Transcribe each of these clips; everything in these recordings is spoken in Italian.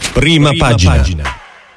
Prima pagina.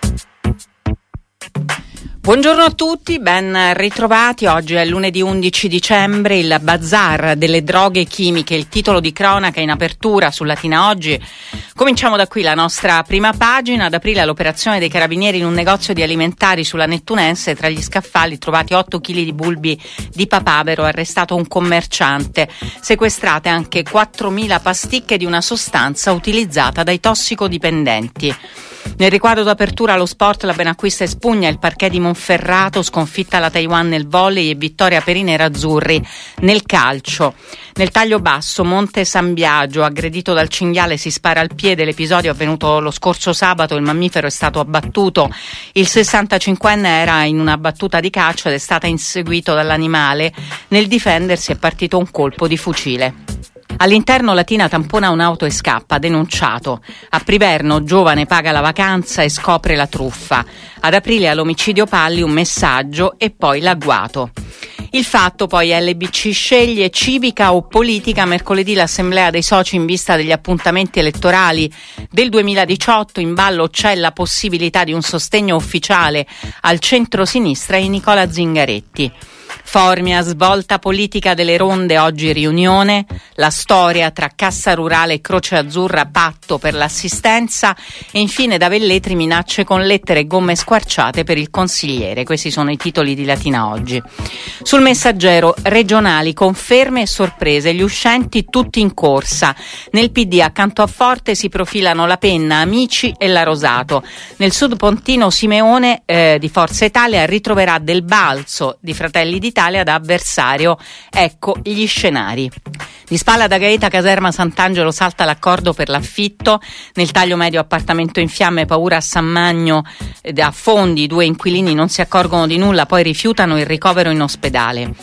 Buongiorno a tutti, ben ritrovati. Oggi è lunedì 11 dicembre, il bazar delle droghe chimiche, il titolo di cronaca in apertura su Latina Oggi. Cominciamo da qui la nostra prima pagina. Ad aprile l'operazione dei carabinieri in un negozio di alimentari sulla Nettunense, tra gli scaffali trovati 8 kg di bulbi di papavero, arrestato un commerciante. Sequestrate anche 4.000 pasticche di una sostanza utilizzata dai tossicodipendenti. Nel riquadro d'apertura allo sport, la Benacquista espugna il parquet di Monferrato, sconfitta la Taiwan nel volley e vittoria per i nerazzurri nel calcio. Nel taglio basso, Monte San Biagio, aggredito dal cinghiale, si spara al piede. L'episodio è avvenuto lo scorso sabato, il mammifero è stato abbattuto. Il 65enne era in una battuta di caccia ed è stato inseguito dall'animale. Nel difendersi è partito un colpo di fucile. All'interno Latina tampona un'auto e scappa, denunciato. A Priverno, giovane paga la vacanza e scopre la truffa. Ad aprile all'omicidio Palli un messaggio e poi l'agguato. Il Fatto, poi LBC sceglie civica o politica. Mercoledì l'assemblea dei soci in vista degli appuntamenti elettorali del 2018. In ballo c'è la possibilità di un sostegno ufficiale al centro-sinistra e Nicola Zingaretti. Formia, svolta politica delle ronde, oggi riunione, la storia tra Cassa Rurale e Croce Azzurra, patto per l'assistenza e infine da Velletri minacce con lettere e gomme squarciate per il consigliere. Questi sono i titoli di Latina Oggi. Sul Messaggero, regionali, conferme e sorprese, gli uscenti tutti in corsa. Nel PD accanto a Forte si profilano la Penna, Amici e la Rosato. Nel Sud Pontino Simeone di Forza Italia ritroverà Del Balzo di Fratelli d'Italia da avversario. Ecco gli scenari. Di Spalla da Gaeta, Caserma Sant'Angelo salta l'accordo per l'affitto. Nel taglio medio appartamento in fiamme, paura a San Magno, a Fondi 2 inquilini non si accorgono di nulla, poi rifiutano il ricovero in ospedale.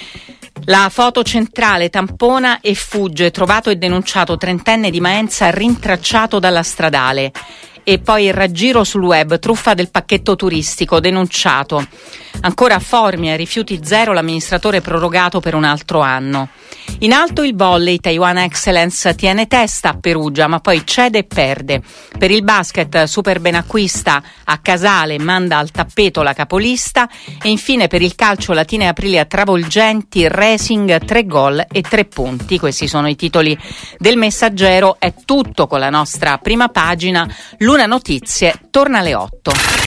La foto centrale, tampona e fugge, trovato e denunciato trentenne di Maenza rintracciato dalla stradale. E poi il raggiro sul web, truffa del pacchetto turistico, denunciato. Ancora a Formia, rifiuti zero, l'amministratore prorogato per un altro anno. In alto il volley, Taiwan Excellence tiene testa a Perugia, ma poi cede e perde. Per il basket, Super Benacquista a Casale manda al tappeto la capolista. E infine per il calcio, Latina e Aprilia travolgenti, Racing 3 gol e 3 punti. Questi sono i titoli del Messaggero. È tutto con la nostra prima pagina. Luna Notizie torna alle 8.